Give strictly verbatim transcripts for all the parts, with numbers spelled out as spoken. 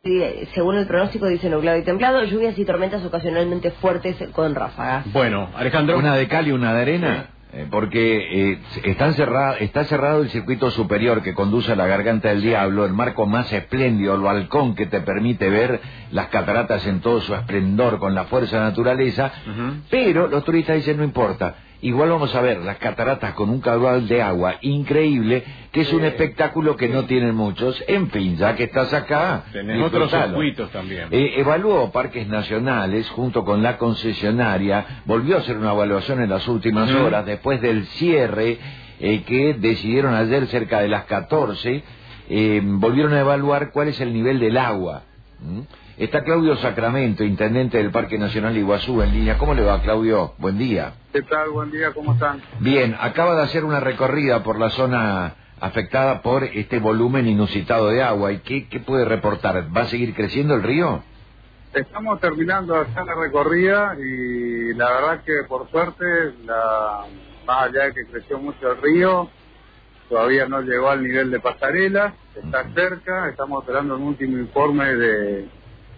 Eh, Según el pronóstico dice nublado y templado, lluvias y tormentas ocasionalmente fuertes con ráfagas. Bueno, Alejandro. Una de cal y una de arena. Eh, porque eh, están cerrado, está cerrado el circuito superior que conduce a la Garganta del Diablo, el marco más espléndido, el balcón que te permite ver las cataratas en todo su esplendor con la fuerza de la naturaleza, uh-huh. Pero los turistas dicen no importa, igual vamos a ver las cataratas con un caudal de agua increíble, que es un espectáculo que no tienen muchos. En fin, ya que estás acá, tenés otros circuitos también. Eh, evaluó Parques Nacionales junto con la concesionaria, volvió a hacer una evaluación en las últimas uh-huh. horas, después del cierre eh, que decidieron ayer cerca de las catorce, eh, volvieron a evaluar cuál es el nivel del agua. ¿Mm? Está Claudio Sacramento, intendente del Parque Nacional Iguazú, en línea. ¿Cómo le va, Claudio? Buen día. ¿Qué tal? Buen día, ¿cómo están? Bien, acaba de hacer una recorrida por la zona afectada por este volumen inusitado de agua. ¿Y qué, qué puede reportar? ¿Va a seguir creciendo el río? Estamos terminando de hacer la recorrida y la verdad que por suerte, la, más allá de que creció mucho el río, todavía no llegó al nivel de pasarela, está cerca. Estamos esperando un último informe de,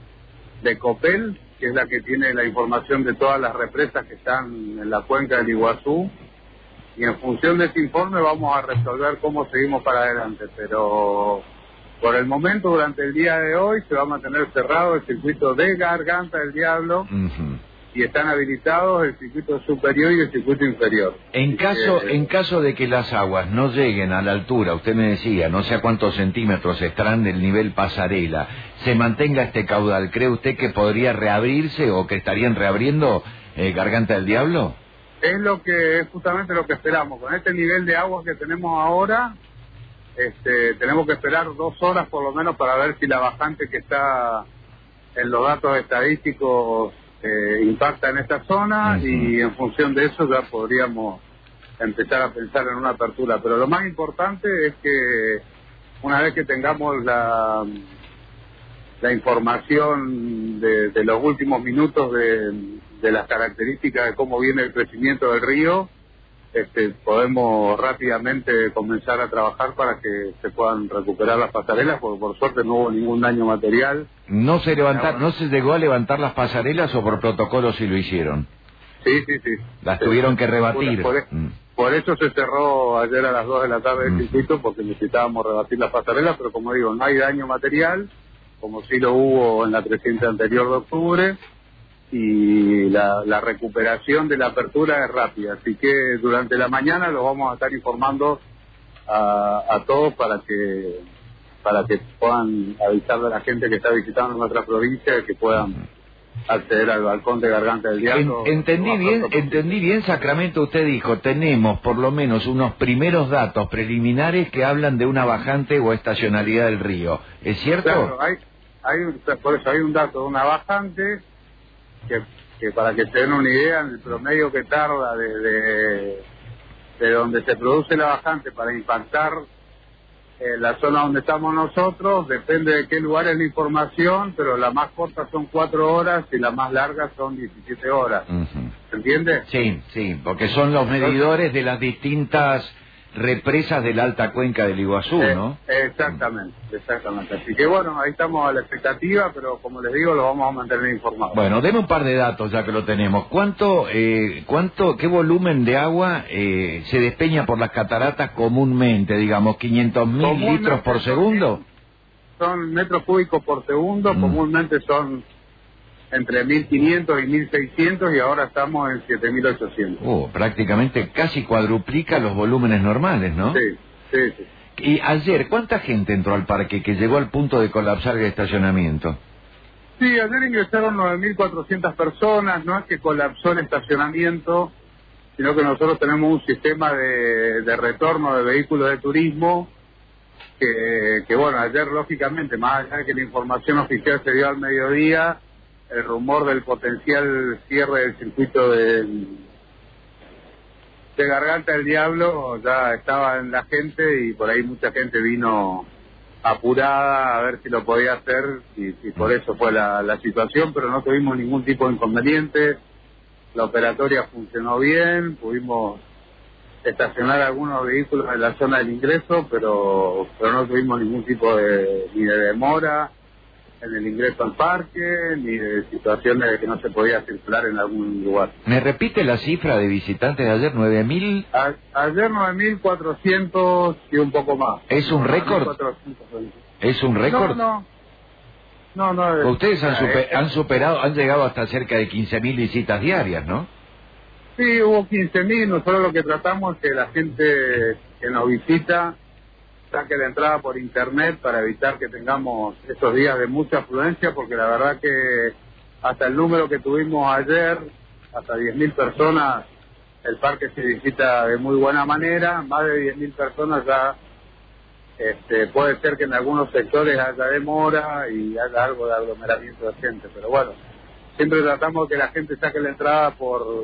de Copel, que es la que tiene la información de todas las represas que están en la cuenca del Iguazú, y en función de ese informe vamos a resolver cómo seguimos para adelante, pero por el momento, durante el día de hoy, se va a mantener cerrado el circuito de Garganta del Diablo, uh-huh. y están habilitados el circuito superior y el circuito inferior. En caso, eh, en caso de que las aguas no lleguen a la altura, usted me decía, no sé a cuántos centímetros estarán del nivel pasarela, se mantenga este caudal, ¿cree usted que podría reabrirse o que estarían reabriendo eh, Garganta del Diablo? Es lo que es justamente lo que esperamos. Con este nivel de agua que tenemos ahora, este, tenemos que esperar dos horas por lo menos para ver si la bajante que está en los datos estadísticos eh, impacta en esta zona, uh-huh. y en función de eso ya podríamos empezar a pensar en una apertura. Pero lo más importante es que una vez que tengamos la, la información de, de los últimos minutos de, de las características de cómo viene el crecimiento del río, este, podemos rápidamente comenzar a trabajar para que se puedan recuperar las pasarelas, porque por suerte no hubo ningún daño material. ¿No se levantar, no se llegó a levantar las pasarelas o por protocolo sí lo hicieron? Sí, sí, sí. Las tuvieron que rebatir. Por, por, mm. por eso se cerró ayer a las dos de la tarde el mm. circuito, porque necesitábamos rebatir las pasarelas, pero como digo, no hay daño material, como sí lo hubo en la creciente anterior de octubre, y la, la recuperación de la apertura es rápida, así que durante la mañana los vamos a estar informando a, a todos para que para que puedan avisarle a la gente que está visitando nuestra provincia que puedan acceder al balcón de Garganta del Diablo. En, entendí bien, entendí bien, Sacramento, usted dijo, tenemos por lo menos unos primeros datos preliminares que hablan de una bajante o estacionalidad del río, ¿es cierto? Claro, hay, hay un, por eso hay un dato de una bajante que, que para que se den una idea, en el promedio que tarda desde de donde se produce la bajante para impactar eh, la zona donde estamos nosotros, depende de qué lugar es la información, pero la más corta son cuatro horas y la más larga son diecisiete horas. Uh-huh. ¿Se entiende? Sí, sí, porque son los medidores de las distintas represas de la alta cuenca del Iguazú, eh, ¿no? Exactamente, exactamente. Así que bueno, ahí estamos a la expectativa, pero como les digo, lo vamos a mantener informados. Bueno, deme un par de datos ya que lo tenemos. ¿Cuánto, eh, cuánto, qué volumen de agua eh, se despeña por las cataratas comúnmente, digamos, quinientos mil litros por segundo? Son metros cúbicos por segundo, mm. comúnmente son entre mil quinientos y mil seiscientos y ahora estamos en siete mil ochocientos. Oh, prácticamente casi cuadruplica los volúmenes normales, ¿no? Sí, sí, sí. Y ayer, ¿cuánta gente entró al parque que llegó al punto de colapsar el estacionamiento? Sí, ayer ingresaron nueve mil cuatrocientas personas, no es que colapsó el estacionamiento, sino que nosotros tenemos un sistema de, de retorno de vehículos de turismo que, que, bueno, ayer lógicamente, más allá de que la información oficial se dio al mediodía, el rumor del potencial cierre del circuito de, de Garganta del Diablo ya estaba en la gente y por ahí mucha gente vino apurada a ver si lo podía hacer y, y por eso fue la, la situación, pero no tuvimos ningún tipo de inconveniente, la operatoria funcionó bien, pudimos estacionar algunos vehículos en la zona del ingreso, pero, pero no tuvimos ningún tipo de ni de demora en el ingreso al parque, ni de situaciones de que no se podía circular en algún lugar. ¿Me repite la cifra de visitantes de ayer? ¿nueve mil? A, ayer nueve mil cuatrocientos y un poco más. ¿Es un récord? ¿Es un récord? No, no. no, no Ustedes han, super, eh, han superado, han llegado hasta cerca de quince mil visitas diarias, ¿no? Sí, hubo quince mil. Nosotros lo que tratamos es que la gente que nos visita saque la entrada por internet para evitar que tengamos estos días de mucha afluencia, porque la verdad que hasta el número que tuvimos ayer, hasta diez mil personas, el parque se visita de muy buena manera. Más de diez mil personas ya, este, puede ser que en algunos sectores haya demora y haya algo de aglomeramiento de gente, pero bueno, siempre tratamos de que la gente saque la entrada por...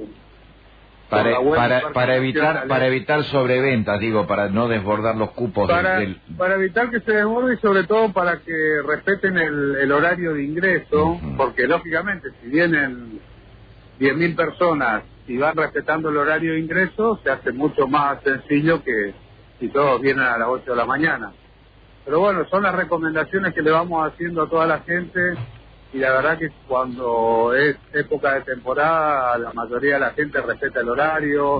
Para, para, para evitar para evitar sobreventas, digo, para no desbordar los cupos para, del... para evitar que se desborde y sobre todo para que respeten el, el horario de ingreso, uh-huh. Porque lógicamente si vienen diez mil personas y van respetando el horario de ingreso, se hace mucho más sencillo que si todos vienen a las ocho de la mañana. Pero bueno, son las recomendaciones que le vamos haciendo a toda la gente. Y la verdad que cuando es época de temporada, la mayoría de la gente respeta el horario.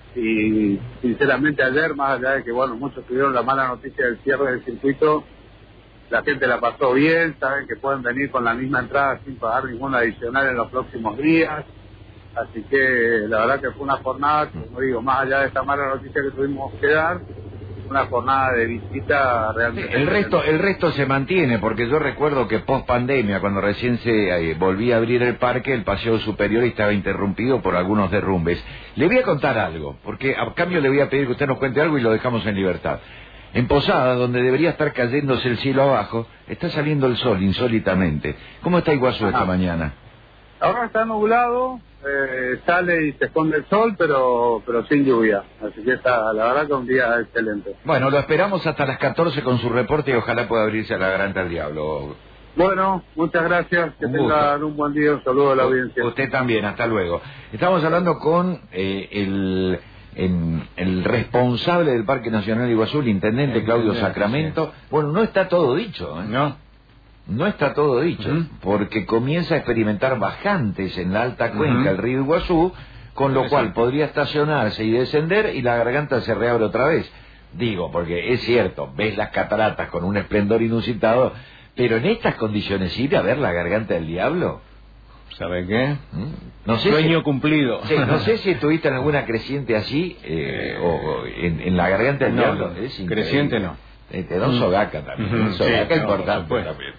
Y sinceramente ayer, más allá de que bueno, muchos tuvieron la mala noticia del cierre del circuito, la gente la pasó bien, saben que pueden venir con la misma entrada sin pagar ninguna adicional en los próximos días. Así que la verdad que fue una jornada, como digo, más allá de esta mala noticia que tuvimos que dar, una jornada de visita realmente... Sí, el resto el resto se mantiene, porque yo recuerdo que post pandemia, cuando recién se eh, volvía a abrir el parque, el paseo superior estaba interrumpido por algunos derrumbes. Le voy a contar algo, porque a cambio le voy a pedir que usted nos cuente algo y lo dejamos en libertad. En Posada, donde debería estar cayéndose el cielo abajo, está saliendo el sol insólitamente. ¿Cómo está Iguazú Ajá. esta mañana? Ahora está nublado, eh, sale y se esconde el sol, pero pero sin lluvia. Así que está, la verdad que un día excelente. Bueno, lo esperamos hasta las catorce con su reporte y ojalá pueda abrirse a la garganta del diablo. Bueno, muchas gracias. Que un tengan un buen día. Un saludo a la audiencia. Usted también, hasta luego. Estamos hablando con eh, el, el, el responsable del Parque Nacional de Iguazú, el intendente Claudio Sacramento. Bueno, no está todo dicho, ¿eh? No. No está todo dicho, uh-huh. porque comienza a experimentar bajantes en la alta cuenca uh-huh. del río Iguazú, con lo cual podría estacionarse y descender y la garganta se reabre otra vez. Digo, porque es cierto, ves las cataratas con un esplendor inusitado, pero en estas condiciones ir a ver la garganta del diablo... ¿Sabe qué? No sé Sueño si, cumplido. Sí, no sé si estuviste en alguna creciente así, eh, o, o en, en la garganta del no, diablo. Es creciente no. Eh, te da un sogaca también. Un sogaca sí, importante no, también.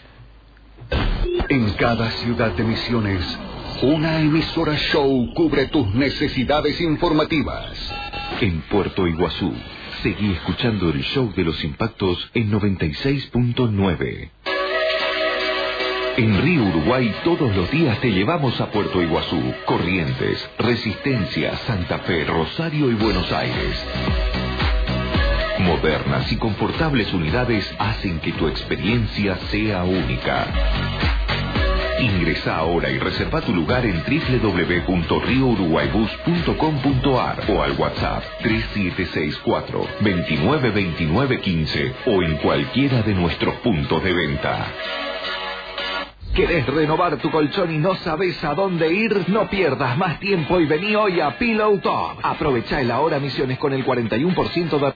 En cada ciudad de Misiones, una emisora show cubre tus necesidades informativas. En Puerto Iguazú, seguí escuchando el show de los impactos en noventa y seis punto nueve. En Río Uruguay todos los días te llevamos a Puerto Iguazú, Corrientes, Resistencia, Santa Fe, Rosario y Buenos Aires. Modernas y confortables unidades hacen que tu experiencia sea única. Ingresa ahora y reserva tu lugar en doble u doble u doble u punto rio uruguay bus punto com punto a r o al WhatsApp tres siete seis cuatro, dos nueve dos nueve uno cinco o en cualquiera de nuestros puntos de venta. ¿Querés renovar tu colchón y no sabes a dónde ir? No pierdas más tiempo y vení hoy a Pillow Top. Aprovecha el ahora Misiones con el cuarenta y uno por ciento de